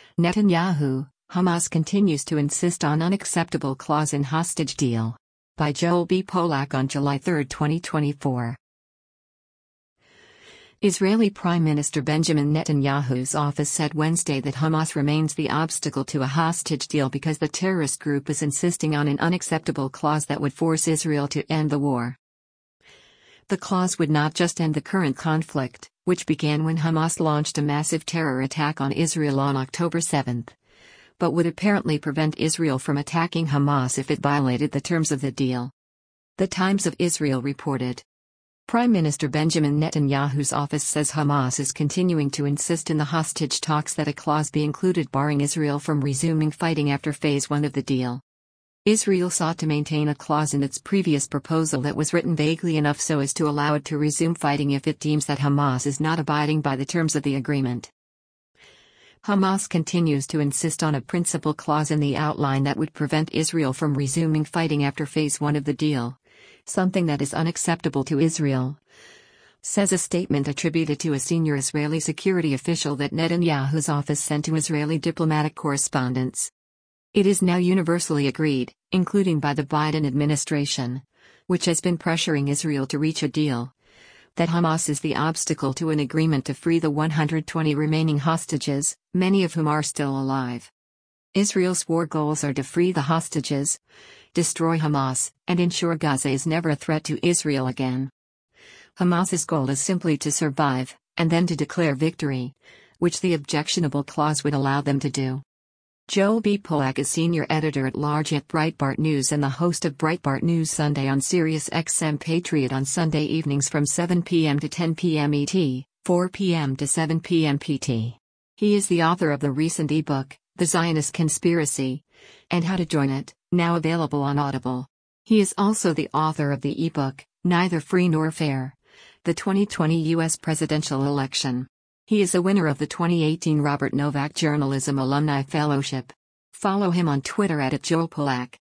Netanyahu, Hamas continues to insist on unacceptable clause in hostage deal. By Joel B. Polak on July 3, 2024. Israeli Prime Minister Benjamin Netanyahu's office said Wednesday that Hamas remains the obstacle to a hostage deal because the terrorist group is insisting on an unacceptable clause that would force Israel to end the war. The clause would not just end the current conflict, which began when Hamas launched a massive terror attack on Israel on October 7, but would apparently prevent Israel from attacking Hamas if it violated the terms of the deal. The Times of Israel reported. Prime Minister Benjamin Netanyahu's office says Hamas is continuing to insist in the hostage talks that a clause be included barring Israel from resuming fighting after Phase 1 of the deal. Israel sought to maintain a clause in its previous proposal that was written vaguely enough so as to allow it to resume fighting if it deems that Hamas is not abiding by the terms of the agreement. Hamas continues to insist on a principal clause in the outline that would prevent Israel from resuming fighting after Phase 1 of the deal, something that is unacceptable to Israel, says a statement attributed to a senior Israeli security official that Netanyahu's office sent to Israeli diplomatic correspondents. It is now universally agreed, including by the Biden administration, which has been pressuring Israel to reach a deal, that Hamas is the obstacle to an agreement to free the 120 remaining hostages, many of whom are still alive. Israel's war goals are to free the hostages, destroy Hamas, and ensure Gaza is never a threat to Israel again. Hamas's goal is simply to survive, and then to declare victory, which the objectionable clause would allow them to do. Joel B. Polak is senior editor-at-large at Breitbart News and the host of Breitbart News Sunday on Sirius XM Patriot on Sunday evenings from 7 p.m. to 10 p.m. ET, 4 p.m. to 7 p.m. PT. He is the author of the recent ebook, The Zionist Conspiracy, and How to Join It, now available on Audible. He is also the author of the ebook, Neither Free Nor Fair: The 2020 U.S. Presidential Election. He is a winner of the 2018 Robert Novak Journalism Alumni Fellowship. Follow him on Twitter @JoelPolak.